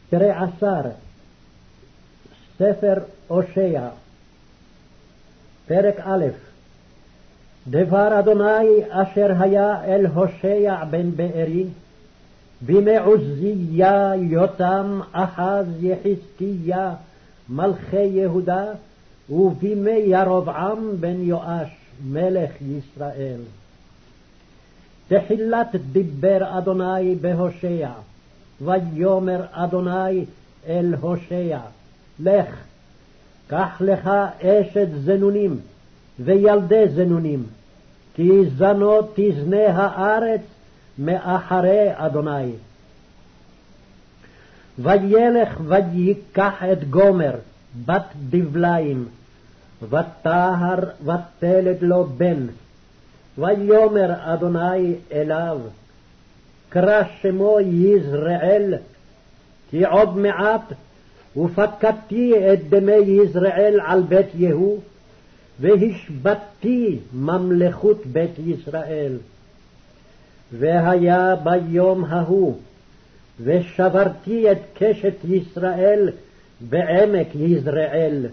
13 ספר הושע פרק א'. דבר אדוני אשר היה אל הושע בן בארי בימי עוזיה יותם אחז יחזקיה מלכי יהודה ובימי ירבעם בן יואש מלך ישראל. תחילת דיבר אדוני בהושע, ויאמר אדוני אל הושע, לך, קח לך אשת זנונים וילדי זנונים, כי זנות תזנה הארץ מאחרי אדוני. וילך ויקח את גומר בת דבליים, וטהר ותלד לו בן. ויאמר אדוני אליו, קרא שמו יזרעאל, כי עוד מעט ופקדתי את דמי יזרעאל על בית יהוא, והשבתתי ממלכות בית ישראל. והיה ביום ההוא, ושברתי את קשת ישראל בעמק יזרעאל.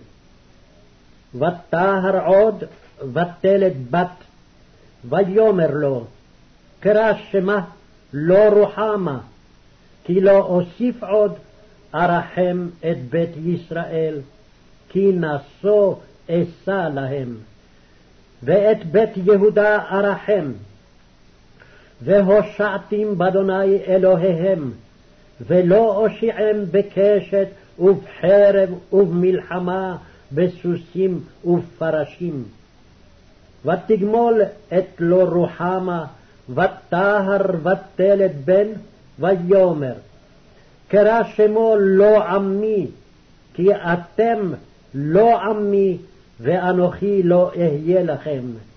ותהר עוד ותלד בת, ויאמר לו, קרא שמה לא רוחמה, כי לא אוסיף עוד ארחם את בית ישראל, כי נשוא אשא להם. ואת בית יהודה ארחם, והושעתים באדוני אלוהיהם, ולא אושיעם בקשת ובחרב ובמלחמה, בסוסים ובפרשים. ותגמול את לא רוחמה, ותהר ותלד בן, ויאמר, קרא שמו לא עמי, כי אתם לא עמי, ואנוכי לא אהיה לכם.